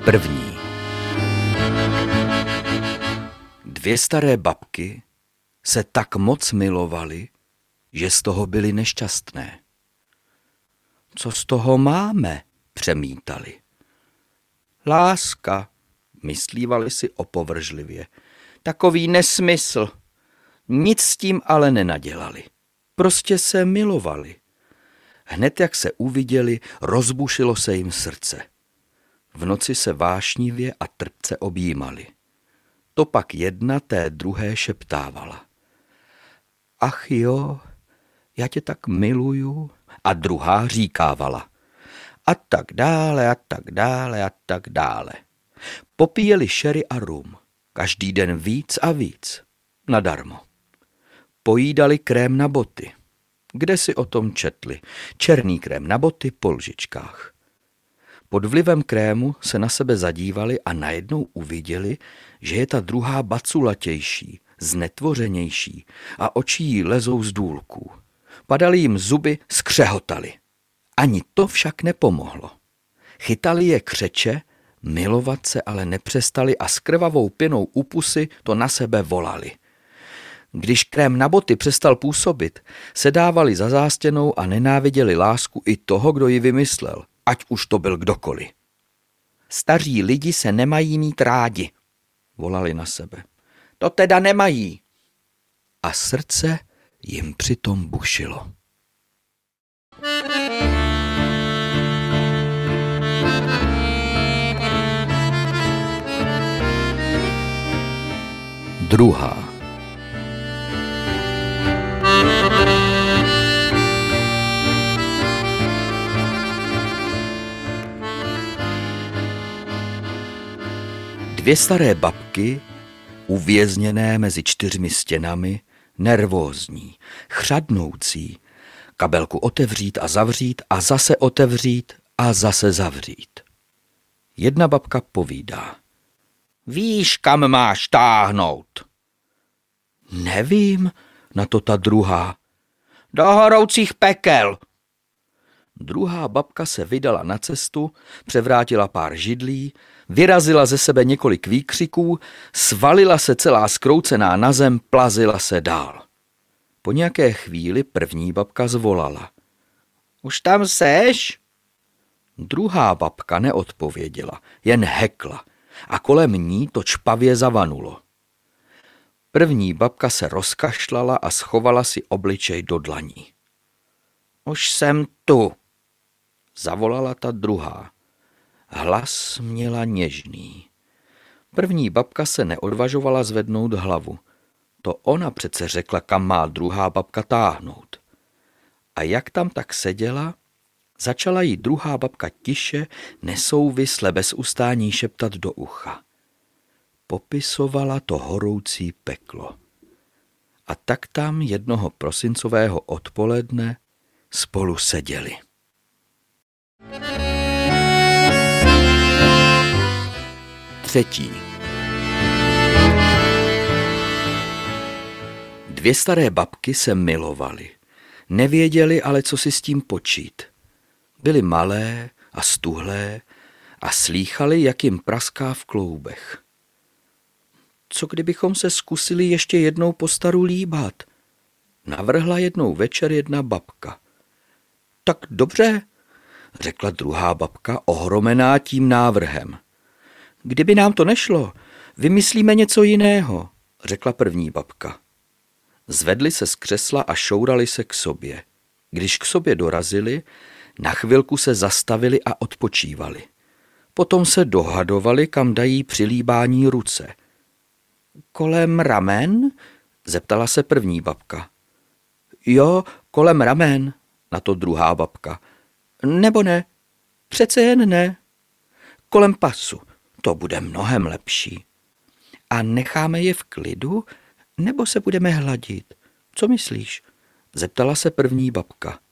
První. Dvě staré babky se tak moc milovaly, že z toho byly nešťastné. Co z toho máme, přemítali. Láska, myslívali si opovržlivě. Takový nesmysl. Nic s tím ale nenadělali. Prostě se milovali. Hned jak se uviděli, rozbušilo se jim srdce. V noci se vášnivě a trpce objímali. To pak jedna té druhé šeptávala. Ach jo, já tě tak miluju. A druhá říkávala. A tak dále, a tak dále, a tak dále. Popíjeli sherry a rum. Každý den víc a víc. Nadarmo. Pojídali krém na boty. Kde si o tom četli? Černý krém na boty po lžičkách. Pod vlivem krému se na sebe zadívali a najednou uviděli, že je ta druhá baculatější, znetvořenější a oči jí lezou z důlků. Padaly jim zuby, skřehotali. Ani to však nepomohlo. Chytali je křeče, milovat se ale nepřestali a s krvavou pěnou u pusy to na sebe volali. Když krém na boty přestal působit, sedávali za zástěnou a nenáviděli lásku i toho, kdo ji vymyslel, ať už to byl kdokoliv. Staří lidi se nemají mít rádi, volali na sebe. To teda nemají. A srdce jim přitom bušilo. Druhá. Dvě staré babky, uvězněné mezi 4 stěnami, nervózní, chřadnoucí, kabelku otevřít a zavřít a zase otevřít a zase zavřít. Jedna babka povídá. Víš, kam máš táhnout? Nevím, na to ta druhá. Do horoucích pekel. Druhá babka se vydala na cestu, převrátila pár židlí, vyrazila ze sebe několik výkřiků, svalila se celá zkroucená na zem, plazila se dál. Po nějaké chvíli první babka zvolala. Už tam seš? Druhá babka neodpověděla, jen hekla a kolem ní to čpavě zavanulo. První babka se rozkašlala a schovala si obličej do dlaní. Už jsem tu, zavolala ta druhá. Hlas měla něžný. První babka se neodvažovala zvednout hlavu. To ona přece řekla, kam má druhá babka táhnout. A jak tam tak seděla, začala jí druhá babka tiše, nesouvisle bez ustání šeptat do ucha. Popisovala to horoucí peklo. A tak tam jednoho prosincového odpoledne spolu seděli. Třetí. Dvě staré babky se milovaly. Nevěděli ale, co si s tím počít. Byly malé a stuhlé a slýchali, jak jim praská v kloubech. Co kdybychom se zkusili ještě jednou po staru líbat? Navrhla jednou večer jedna babka. Tak dobře, řekla druhá babka, ohromená tím návrhem. Kdyby nám to nešlo, vymyslíme něco jiného, řekla první babka. Zvedli se z křesla a šourali se k sobě. Když k sobě dorazili, na chvilku se zastavili a odpočívali. Potom se dohadovali, kam dají při líbání ruce. Kolem ramen? Zeptala se první babka. Jo, kolem ramen, na to druhá babka. Nebo ne, přece jen ne. Kolem pasu, to bude mnohem lepší. A necháme je v klidu, nebo se budeme hladit? Co myslíš? Zeptala se první babka.